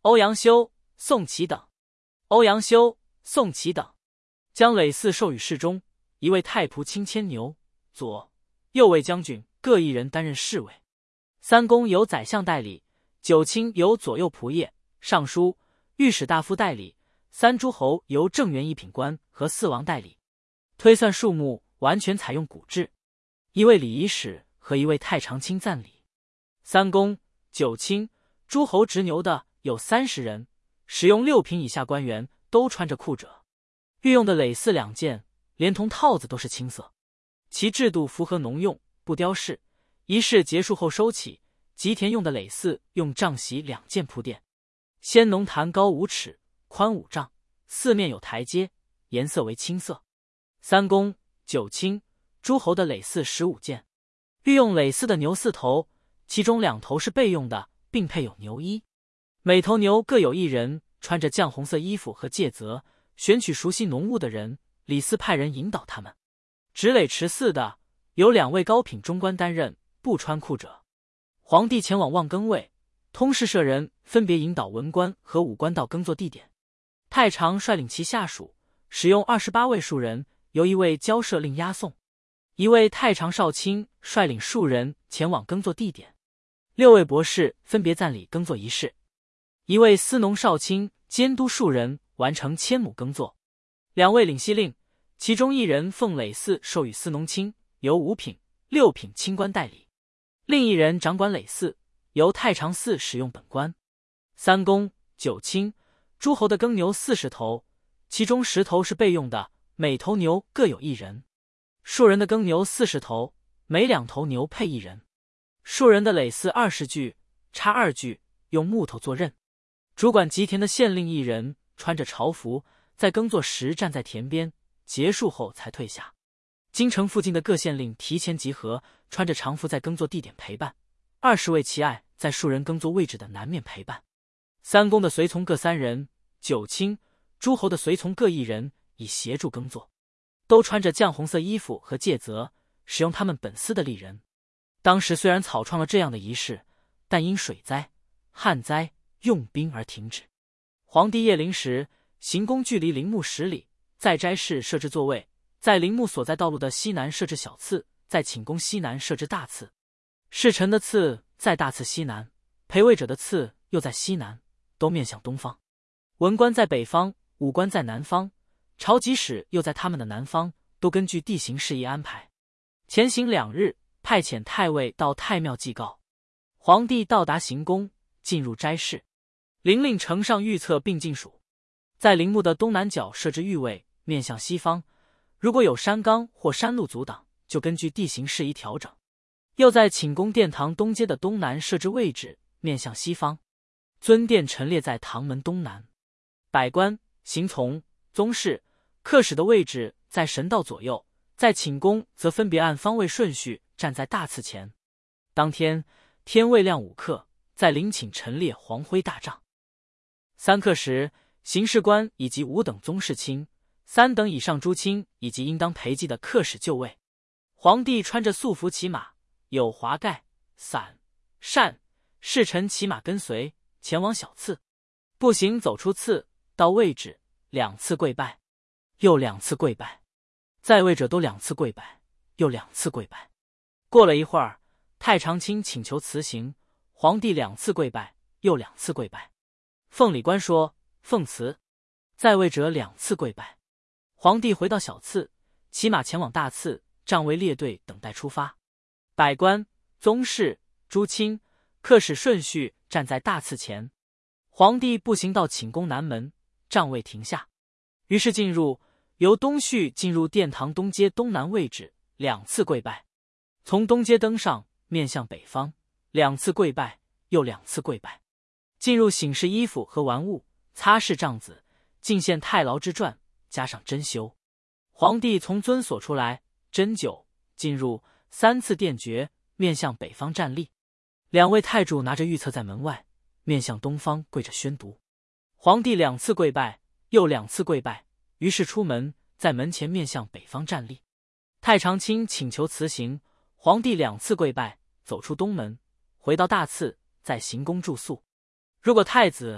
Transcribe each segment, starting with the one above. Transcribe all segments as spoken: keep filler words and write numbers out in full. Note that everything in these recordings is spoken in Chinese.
欧阳修、宋祁等。欧阳修、宋祁等将累寺授予侍中，一位太仆卿牵牛，左右卫将军各一人担任侍卫。三公由宰相代理，九卿由左右仆射、尚书、御史大夫代理，三诸侯由正员一品官和四王代理。推算数目完全采用古制，一位礼仪使和一位太常卿赞礼。三公、九卿、诸侯执牛的有三十人，使用六品以下官员都穿着裤褶。御用的累寺两件，连同套子都是青色。其制度符合农用，不雕饰。仪式结束后收起。吉田用的累寺用帐席两件铺垫。先农坛高五尺，宽五丈，四面有台阶，颜色为青色。三公、九卿、诸侯的累寺十五件。御用累寺的牛四头，其中两头是备用的，并配有牛衣。每头牛各有一人，穿着绛红色衣服和戒则，选取熟悉农务的人，礼司派人引导他们。执累持祀的有两位高品中官担任，不穿裤褶。皇帝前往望更位，通事舍人分别引导文官和武官到耕作地点。太常率领其下属，使用二十八位庶人，由一位交涉令押送。一位太常少卿率领数人前往耕作地点。六位博士分别赞理耕作仪式。一位司农少卿监督数人完成千亩耕作。两位领系令，其中一人奉累寺授予司农卿，由五品、六品清官代理；另一人掌管累寺，由太常寺使用本官。三公、九卿、诸侯的耕牛四十头，其中十头是备用的，每头牛各有一人。庶人的耕牛四十头，每两头牛配一人。庶人的累寺二十具，插二具，用木头做刃。主管吉田的县令一人，穿着朝服，在耕作时站在田边，结束后才退下。京城附近的各县令提前集合，穿着常服在耕作地点陪伴。二十位骑爱在庶人耕作位置的南面陪伴。三公的随从各三人，九卿、诸侯的随从各一人，以协助耕作。都穿着绛红色衣服和戒则，使用他们本司的吏人。当时虽然草创了这样的仪式，但因水灾、旱灾、用兵而停止。皇帝谒陵时，行宫距离陵墓十里，在斋室设置座位，在陵墓所在道路的西南设置小次，在寝宫西南设置大次。侍臣的次在大次西南，陪位者的次又在西南，都面向东方。文官在北方，武官在南方，朝集使又在他们的南方，都根据地形事宜安排。前行两日，派遣太尉到太庙祭告。皇帝到达行宫，进入斋室，灵令呈上御册并进属。在陵墓的东南角设置御位，面向西方。如果有山冈或山路阻挡，就根据地形事宜调整。又在寝宫殿堂东街的东南设置位置，面向西方。尊殿陈列在堂门东南。百官、行从、宗室、客使的位置在神道左右，在寝宫则分别按方位顺序站在大次前。当天天未亮五刻，在陵寝陈列黄灰大帐。三刻时，刑事官以及五等宗室卿、三等以上诸卿以及应当陪祭的客使就位。皇帝穿着素服骑马，有华盖、伞、扇，侍臣骑马跟随，前往小次。步行走出次，到位置，两次跪拜，又两次跪拜，在位者都两次跪拜，又两次跪拜。过了一会儿，太常卿请求辞行，皇帝两次跪拜，又两次跪拜。奉礼官说奉辞，在位者两次跪拜。皇帝回到小次，骑马前往大次，帐位列队等待出发。百官、宗室、诸卿、客使顺序站在大次前。皇帝步行到寝宫南门，帐位停下，于是进入，由东序进入殿堂东街东南位置，两次跪拜。从东街登上，面向北方，两次跪拜，又两次跪拜。进入醒事衣服和玩物，擦拭帐子，进献太牢之传，加上针灸。皇帝从尊所出来，针灸，进入，三次殿爵，面向北方站立。两位太柱拿着御册在门外，面向东方跪着宣读。皇帝两次跪拜，又两次跪拜，于是出门，在门前面向北方站立。太常卿请求辞行，皇帝两次跪拜，走出东门，回到大次，在行宫住宿。如果太子、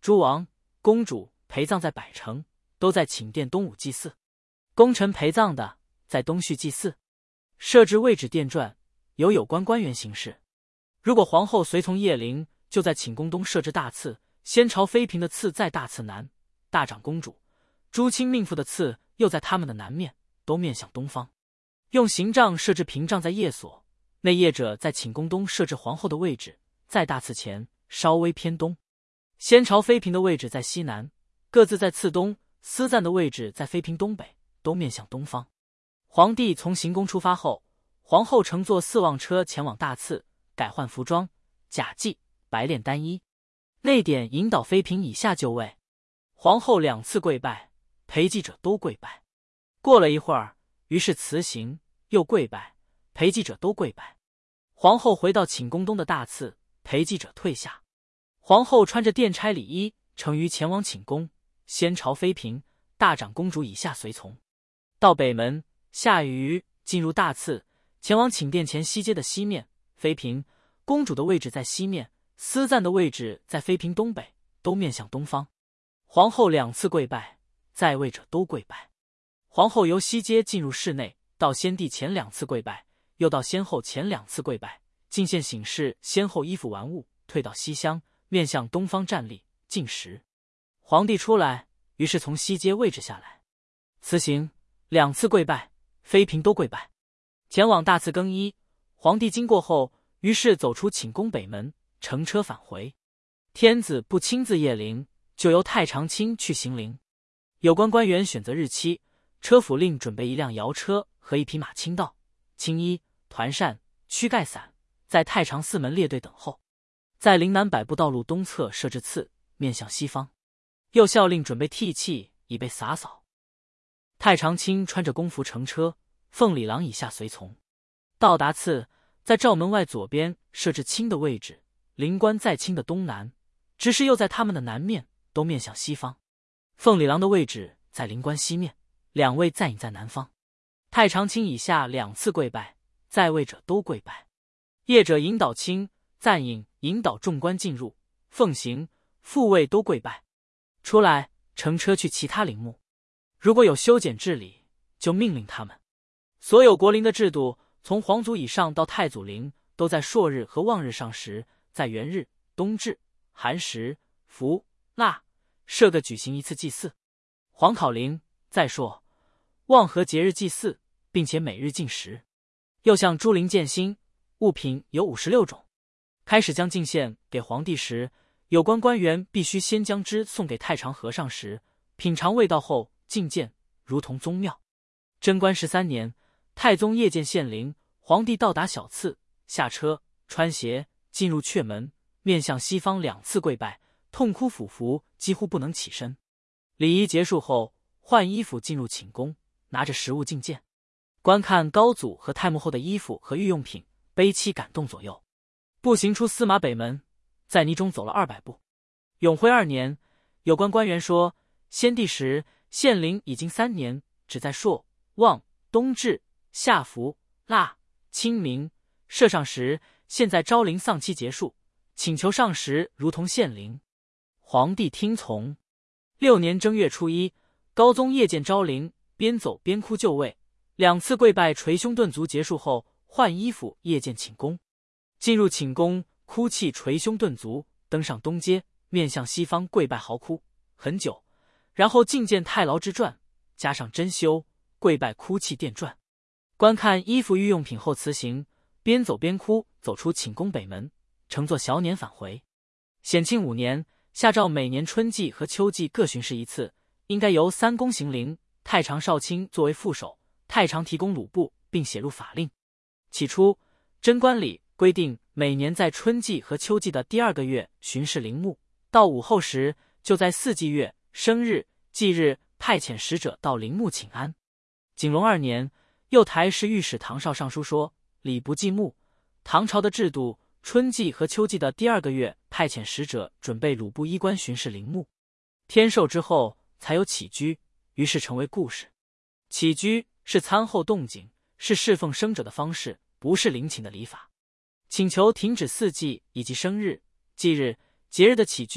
诸王、公主陪葬在百城，都在寝殿东午祭祀。功臣陪葬的在东序祭祀。设置位置殿传，由有关官员行事。如果皇后随从叶灵，就在寝宫东设置大次，先朝妃嫔的次在大次南，大长公主、诸卿命妇的次又在他们的南面，都面向东方。用行帐设置屏障在夜所，内夜者在寝宫东设置皇后的位置，在大次前稍微偏东。先朝妃嫔的位置在西南，各自在次东。司赞的位置在妃嫔东北，都面向东方。皇帝从行宫出发后，皇后乘坐四望车前往大次，改换服装，甲髻、白练单衣。内典引导妃嫔以下就位。皇后两次跪拜，陪祭者都跪拜。过了一会儿，于是辞行，又跪拜，陪祭者都跪拜。皇后回到寝宫东的大次，陪祭者退下。皇后穿着殿差礼衣，乘于前往寝宫。先朝妃嫔、大长公主以下随从，到北门下于进入大次，前往寝殿前西街的西面。妃嫔、公主的位置在西面，司赞的位置在妃嫔东北，都面向东方。皇后两次跪拜，在位者都跪拜。皇后由西街进入室内，到先帝前两次跪拜，又到先后前两次跪拜，进献醒事先后衣服玩物，退到西厢，面向东方站立进食。皇帝出来，于是从西街位置下来，辞行，两次跪拜，妃嫔都跪拜，前往大次更衣。皇帝经过后，于是走出寝宫北门，乘车返回。天子不亲自谒陵，就由太常卿去行陵。有关官员选择日期，车府令准备一辆摇车和一匹马亲到，青衣、团扇、躯盖伞，在太常寺门列队等候。在陵南百步道路东侧设置次，面向西方。又校令准备替器，以备洒扫。太常卿穿着宫服乘车，奉礼郎以下随从。到达次，在赵门外左边设置卿的位置，灵官在卿的东南，执事又在他们的南面，都面向西方。奉礼郎的位置在灵官西面，两位赞引在南方。太常卿以下两次跪拜，在位者都跪拜。业者引导卿、赞引引导众官进入，奉行，复位都跪拜。出来乘车去其他陵墓，如果有修剪治理，就命令他们。所有国陵的制度，从皇祖以上到太祖陵，都在朔日和望日上时，在元日、冬至、寒食、伏、腊、设个举行一次祭祀。皇考陵在朔、望和节日祭祀，并且每日进食。又向诸陵建新，物品有五十六种。开始将进献给皇帝时，有关官员必须先将之送给太常和尚时，品尝味道后进谏，如同宗庙。贞观十三年，太宗夜见献陵，皇帝到达小次，下车，穿鞋，进入阙门，面向西方两次跪拜，痛哭俯伏，几乎不能起身。礼仪结束后，换衣服进入寝宫，拿着食物进谏，观看高祖和太穆后的衣服和御用品，悲戚感动左右。步行出司马北门，在泥中走了二百步。永徽二年，有关官员说，先帝时献陵已经三年，只在朔、望、冬至、夏伏、腊、清明、设上时，现在昭陵丧期结束，请求上时如同献陵。皇帝听从。六年正月初一，高宗夜见昭陵，边走边哭就位，两次跪拜捶胸顿足结束后，换衣服夜见寝宫，进入寝宫，哭泣捶胸顿足，登上东阶，面向西方跪拜嚎哭很久，然后觐见太牢之传，加上真修，跪拜哭泣殿传。观看衣服御用品后辞行，边走边哭，走出寝宫北门，乘坐小辇返回。显庆五年，下诏每年春季和秋季各巡视一次，应该由三公行陵、太常少卿作为副手，太常提供鲁部，并写入法令。起初，贞观里规定每年在春季和秋季的第二个月巡视陵墓，到午后时就在四季月、生日、忌日派遣使者到陵墓请安。景隆二年，右台侍御史唐绍上书说，礼不祭墓。唐朝的制度，春季和秋季的第二个月派遣使者准备鲁部衣冠巡视陵墓。天授之后才有起居，于是成为故事。起居是参后动静，是侍奉生者的方式，不是陵寝的礼法。请求停止四季以及生日、忌日、节日的起居，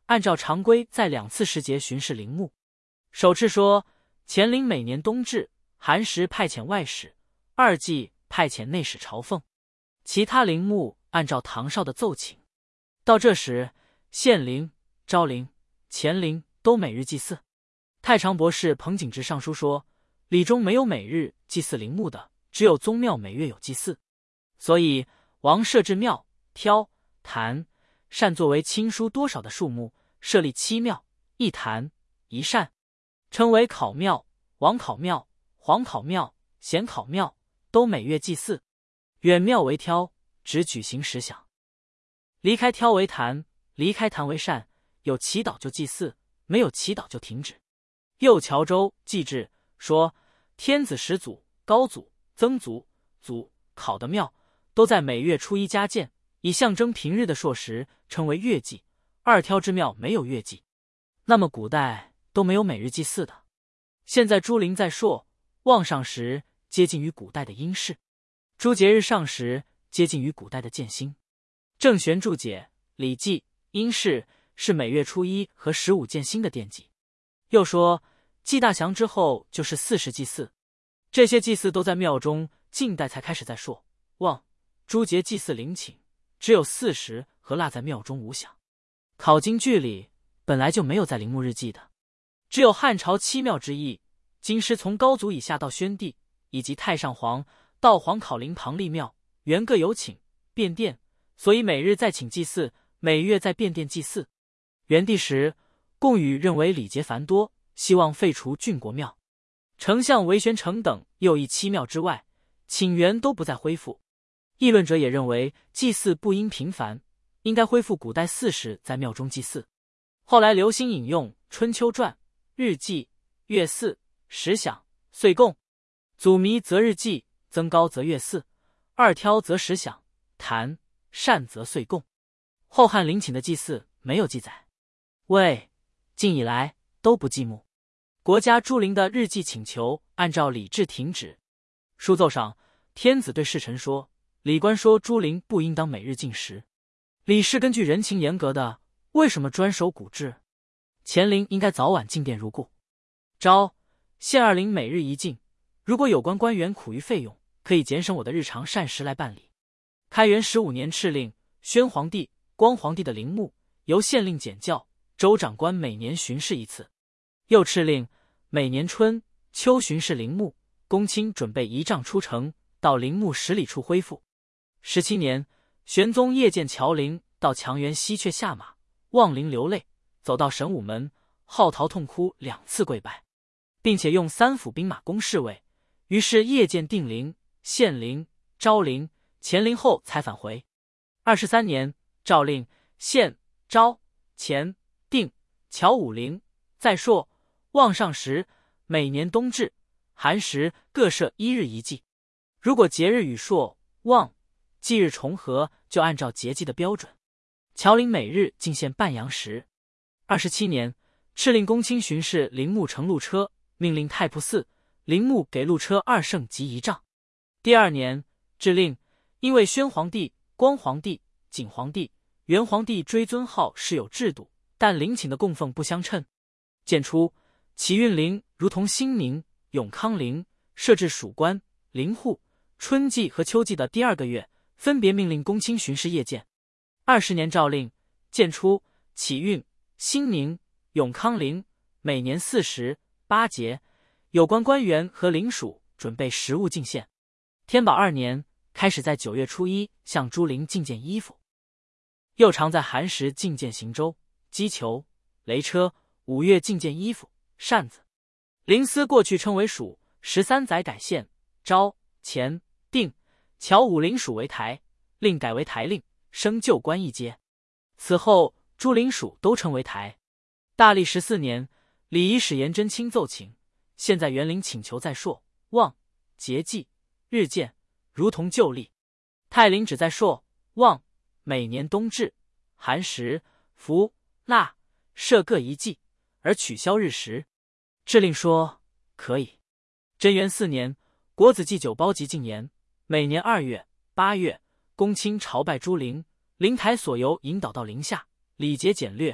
按照常规在两次时节巡视陵墓。首敕说，乾陵每年冬至、寒食派遣外使，二季派遣内使朝奉。其他陵墓按照唐绍的奏请。到这时，献陵、昭陵、乾陵都每日祭祀。太常博士彭景直上书说，礼中没有每日祭祀陵墓的，只有宗庙每月有祭祀。所以王设置庙、挑、坛、善作为亲疏多少的数目，设立七庙、一坛、一善，称为考庙、王考庙、黄考庙、显考庙，都每月祭祀。远庙为挑，只举行十响；离开挑为坛，离开坛为善。有祈祷就祭祀，没有祈祷就停止。右乔州祭制说，天子始祖、高祖、曾祖、祖考的庙，都在每月初一加建，以象征平日的朔时，称为月祭。二挑之庙没有月祭。那么古代都没有每日祭祀的。现在诸陵在朔、望上时接近于古代的阴氏，诸节日上时接近于古代的建兴。郑玄注解，礼记阴氏是每月初一和十五建兴的奠基。又说祭大祥之后就是四时祭祀，这些祭祀都在庙中，近代才开始在朔、望、诸节祭祀陵寝，只有四时和落在庙中无响。考经剧里本来就没有在陵墓日祭的，只有汉朝七庙之一，京师从高祖以下到宣帝以及太上皇到皇考陵旁立庙，原各有请变殿，所以每日在请祭祀，每月在变殿祭祀。元帝时，贡禹认为礼节繁多，希望废除郡国庙。丞相韦玄成等又议七庙之外，请元都不再恢复。议论者也认为祭祀不应频繁，应该恢复古代四时在庙中祭祀。后来流行引用《春秋传》，日祭、月祀、时响、岁供。祖弥则日祭，增高则月祀，二挑则时响，坛、善则岁供。后汉陵寝的祭祀没有记载。魏、晋以来都不祭墓。国家诸陵的日祭请求按照礼制停止。书奏上，天子对侍臣说，礼官说诸陵不应当每日进食，礼是根据人情严格的，为什么专守古制？乾陵应该早晚进殿如故。昭、献二陵每日一进，如果有关官员苦于费用，可以节省我的日常膳食来办理。开元十五年敕令，宣皇帝、光皇帝的陵墓由县令检校，州长官每年巡视一次。又敕令，每年春、秋巡视陵墓，公卿准备仪仗出城，到陵墓十里处恢复。十七年，玄宗夜见乔陵，到强元西阙下马，望陵流泪，走到神武门，号啕痛哭两次跪拜，并且用三府兵马攻侍卫。于是夜见定陵、献陵、昭陵、乾陵后才返回。二十三年，诏令献、昭、乾、定、乔五陵在朔、望上时，每年冬至、寒食各设一日一祭。如果节日与朔、望、祭日重合，就按照节祭的标准。乔陵每日进献半阳食。二十七年，敕令公卿巡视陵墓乘路车，命令太仆寺、陵墓给路车二乘及仪仗。第二年，制令，因为宣皇帝、光皇帝、景皇帝、元皇帝追尊号是有制度，但陵寝的供奉不相称。建初，启运陵如同兴宁、永康陵，设置属官、陵户，春季和秋季的第二个月，分别命令公卿巡视夜见。二十年诏令，建初、启运、兴宁、永康陵每年四时、八节，有关官员和陵属准备食物进献。天宝二年，开始在九月初一向诸陵进献衣服。又常在寒食进献行舟、击球、雷车，五月进献衣服、扇子。陵司过去称为属，十三载改县，昭、乾、定、乔五陵属为台，令改为台令，升旧官一阶。此后诸陵属都称为台。大历十四年，礼仪使颜真卿奏请，现在园陵请求在朔、望、节祭、日见，如同旧例。太陵只在朔、望，每年冬至、寒食、伏、腊设各一祭，而取消日食。制令说可以。贞元四年，国子祭酒包及禁言，每年二月、八月，公卿朝拜诸陵，灵台所由引导到陵下，礼节简略，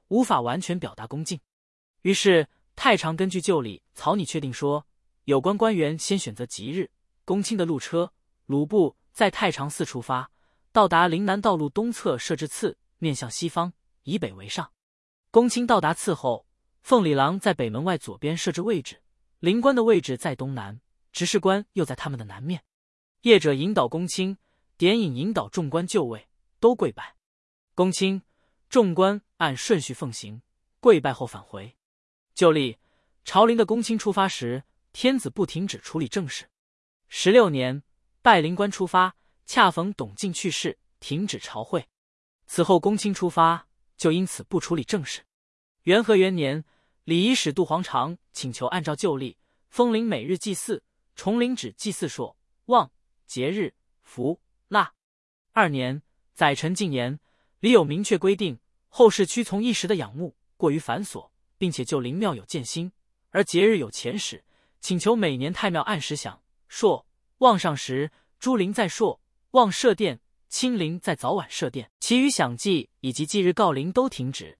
无法完全表达恭敬。于是太常根据旧例草拟确定说，有关官员先选择吉日，公卿的路车鲁部在太常寺出发，到达临南道路东侧设置次，面向西方，以北为上。公卿到达次后，奉礼郎在北门外左边设置位置，灵官的位置在东南，执事官又在他们的南面。业者引导公卿，典引引导众官就位，都跪拜。公卿、众官按顺序奉行，跪拜后返回。旧例，朝廷的公卿出发时，天子不停止处理政事。十六年，拜灵官出发，恰逢董敬去世，停止朝会。此后公卿出发，就因此不处理政事。元和元年，礼仪使杜黄常请求按照旧例，封陵每日祭祀，重陵止祭祀朔、望、节日、伏、腊。二年，载臣进言，礼有明确规定，后世屈从一时的仰慕过于繁琐，并且就灵庙有建新，而节日有前始，请求每年太庙按时享朔、望上时，诸灵在朔、望设殿，清灵在早晚设殿，其余享祭以及祭日告灵都停止，